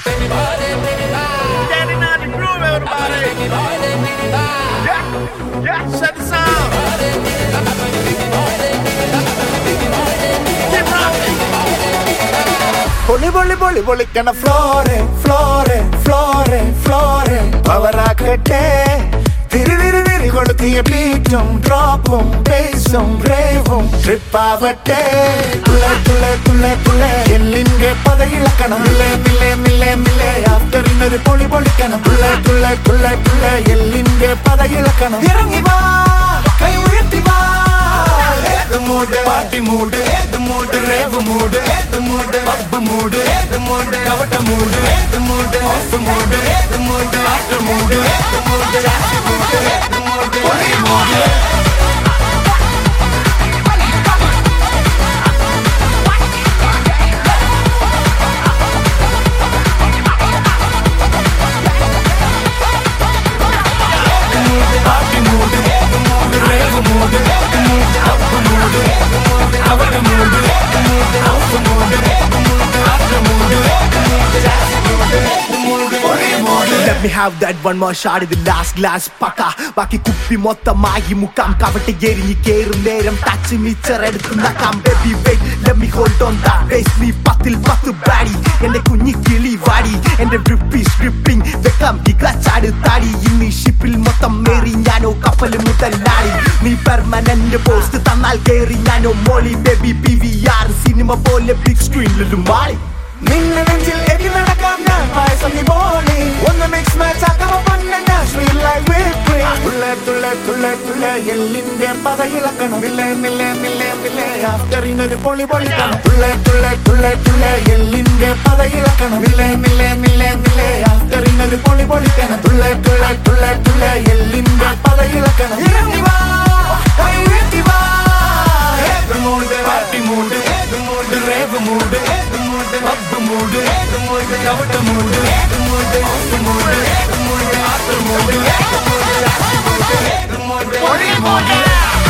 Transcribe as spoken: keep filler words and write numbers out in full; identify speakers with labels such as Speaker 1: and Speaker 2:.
Speaker 1: Getting on the groove, everybody. Yeah, yeah, set the sound. Keep rocking. Bully, bully, bully, bully, can I floor it, floor it, floor it, floor it. Power rocket. Viri viri viri കൊടുത്തിയ ബീറ്റും ഡ്രോപ്പും ബേസും ബ്രേവും ട്രിപ്പാവട്ടെ തുള്ളെ തുള്ളെ തുള്ളെ തുള്ളെ എല്ലിന്റെ പതയിളക്കണം മില്ലേ മില്ലേ മില്ലേ മില്ലേ ആഫ്റ്ററിനൊരു പൊളി പൊളിക്കണം തുള്ളെ തുള്ളെ തുള്ളെ തുള്ളെ എല്ലിന്റെ പതയിളക്കണം ഇറങ്ങി വാ കൈ ഉയർത്തി വാ ഏത് മൂഡ് പാർട്ടി മൂഡ് ഏത് മൂഡ് റേവ് മൂഡ് ഏത് മൂഡ് പബ് മൂഡ് ഏത് മൂഡ് കവട്ട മൂഡ് ഏത് മൂഡ് ഓഫ് മൂഡ് ഏത് മൂഡ് ആഫ്റ്റർ മൂഡ് ഏത് മൂഡ് ജാസി മൂഡ് ഏത് മൂഡ് പൊളി mood
Speaker 2: Let me have that one more shot in the last glass paka ബാക്കി കുപ്പി മൊത്തമായി മുക്കാം കവട്ടെ എരിഞ്ഞ് കേറും നേരം ടച്ച് മിച്ചർ എടുത്ത് നക്കാം baby wait let me hold on that base നീ പത്തിൽ പത്ത് ബാഡി എന്റെ കുഞ്ഞി കിളി വാടി എന്റെ ഡ്രിപ്പി സ്ട്രിപ്പിംഗ് വെക്കാം ഈ ക്ലച്ചാട് താടി ഇന്ന് ഷിപ്പിൽ മൊത്തം മേറി ഞാനോ കപ്പൽ മുതലാളി നീ പെർമനന്റ് പോസ്റ്റ് തന്നാൽ കേറി ഞാനോ മോളി baby P V R cinema പോലെ ബിഗ് സ്ക്രീനിലും മാളി
Speaker 1: നിന്നെ നെഞ്ചിൽ എരി നടക്കാം ഞാൻ പായസം നീ ബോളി ഒന്ന് മിക്സ് മാച്ച് ആക്കാം പന്നെ ഞാൻ സ്വീറ്റ് ലൈക്ക് വിപ്പ് ക്രീം തുള്ളെ തുള്ളെ തുള്ളെ തുള്ളെ എല്ലിന്റെ പതയിളക്കണം മില്ലേ മില്ലേ മില്ലേ മില്ലേ ആഫ്റ്ററിനൊരു പൊളി പൊളിക്കണം തുള്ളെ തുള്ളെ തുള്ളെ തുള്ളെ എല്ലിന്റെ പതയിളക്കണം മില്ലേ മില്ലേ മില്ലേ മില്ലേ ആഫ്റ്ററിനൊരു പൊളി പൊളിക്കണം തുള്ളെ തുള്ളെ തുള്ളെ തുള്ളെ എല്ലിന്റെ പതയിളക്കണം ഇറങ്ങി വാ കൈ ഉയർത്തി വാ ഏത് മൂഡ് പാർട്ടി മൂഡ് ഏത് മൂഡ് റേവ് മൂഡ് ഏത് മൂഡ് പബ് മൂഡ് ഏത് മൂഡ് കവട്ട മൂഡ് ഏത് മൂഡ് ഓഫ് മൂഡ് ഏത് മൂഡ് ആഫ്റ്റർ മൂഡ് ഏത് മൂഡ് ജാസി മൂഡ് ഏത് മൂഡ് പൊളി മൂഡ്